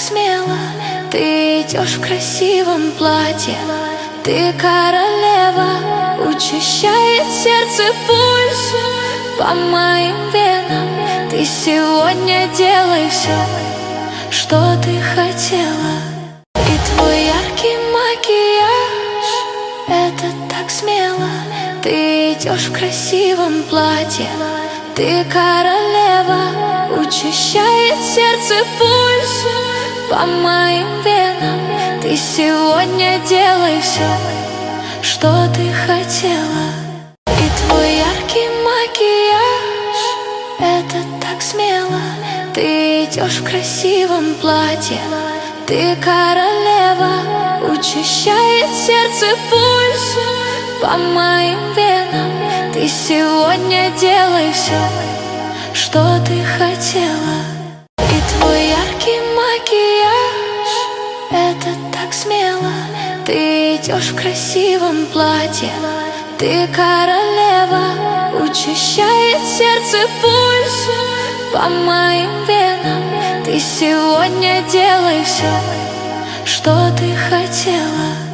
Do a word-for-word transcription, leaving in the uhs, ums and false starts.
смело. Ты идешь в красивом платье, ты королева. Учащает сердце пульс по моим венам. Ты сегодня делай все, что ты хотела. И твой яркий макияж — это так смело. Ты идешь в красивом платье, ты королева. Учащает сердце пульс по моим венам. Ты сегодня делай все, что ты хотела. И твой яркий макияж — это так смело. Ты идешь в красивом платье, ты королева. Учащает сердце пульс по моим венам. Ты сегодня делай все, что ты хотела. И твой яркий макияж — это так смело. Ты идешь в красивом платье, ты королева. Учащает сердце пульс по моим венам. Ты сегодня делай все, что ты хотела.